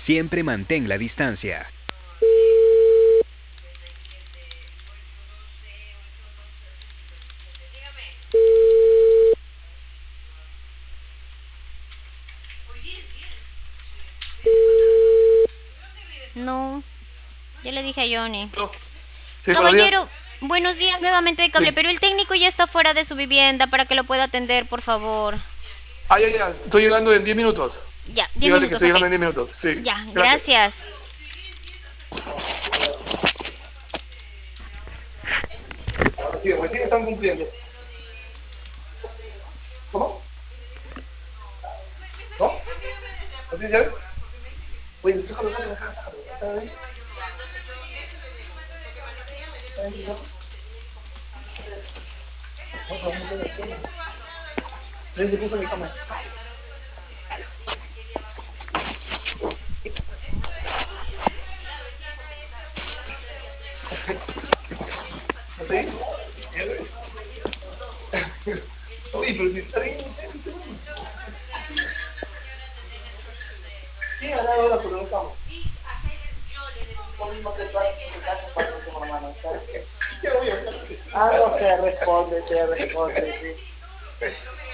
Siempre mantén la distancia. No, ya le dije a Johnny. Sí, buenos días. Caballero, buenos días nuevamente de cable, Sí. pero el técnico ya está fuera de su vivienda para que lo pueda atender, por favor. Ah, ya, ya. Estoy llegando en 10 minutos. Ya, 10 Dígale que minutos, estoy ok. llegando en 10 minutos. Sí. Ya, Gracias. gracias. Sí, recién están cumpliendo. ¿Cómo? ¿No? ¿No tienes llave? Oye, déjalo, déjalo, déjalo. ¿Está bien? ¿Está bien, hijo? No, pero no puede ser. Ven, se puso en mi cama. ¿Está bien? Oye, pero si está bien, sí, a la hora, pero no estamos. Lo mismo que pasa en tu casa cuando tu hermano, ¿sabes? Ah, no, se responde, sí.